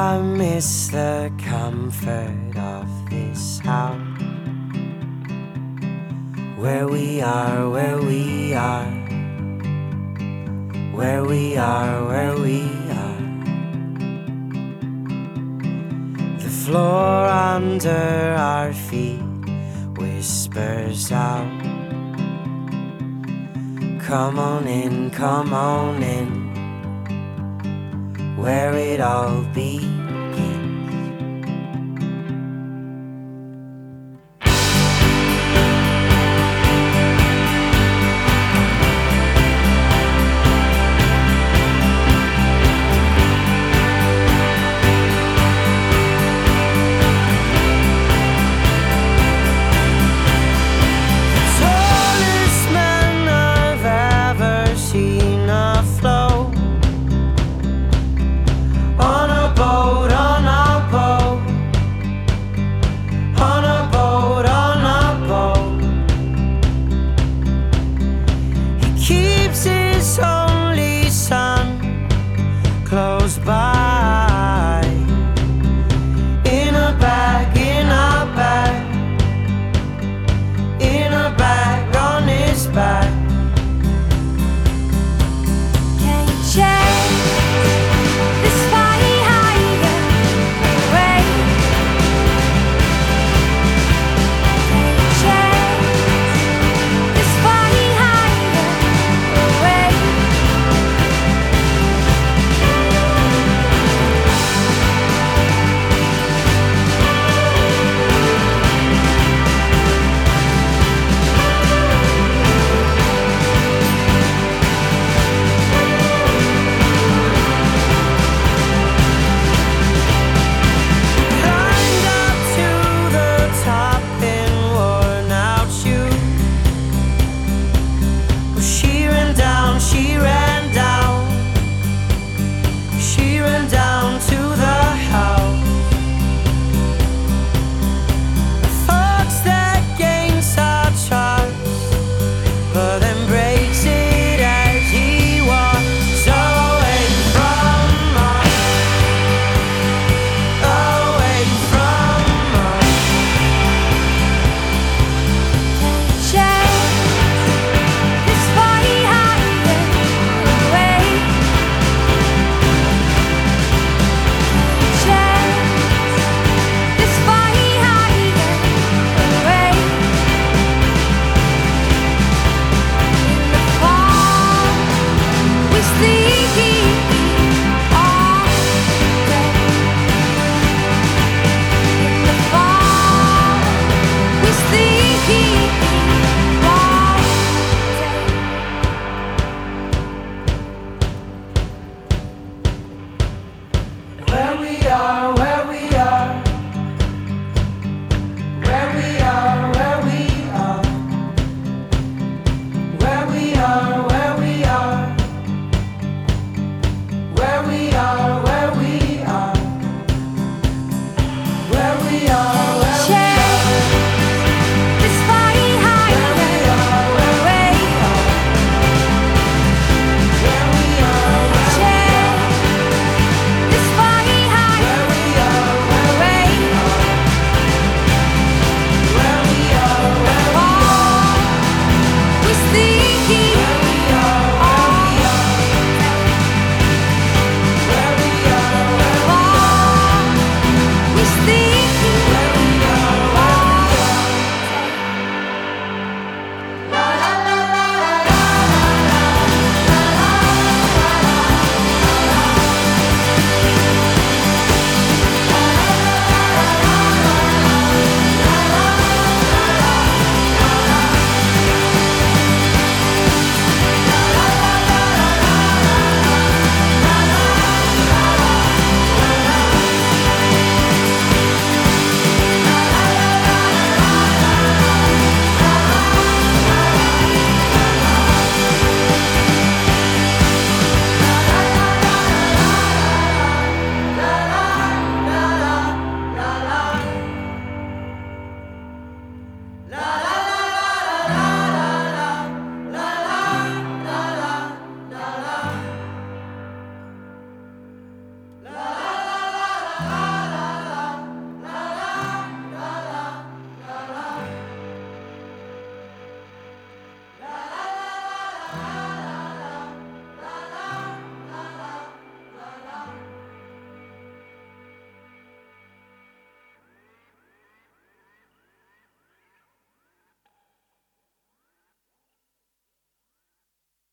I miss the comfort of this house, where we are, where we are, where we are, where we are. The floor under our feet whispers out, come on in, where it all begins. Only son close by, in a bag, in a bag, in a bag on his back. Can you change this funny higher way? Can you change this funny higher way? Climbed up to the top in worn out shoes. Well, she ran down, she ran down, she ran down to the house. Thugs that gains our trust, but then breaks it as he walks away from us, away from us. Can you change this funny higher way? Can you change this funny higher way? In the fall, we sleep here.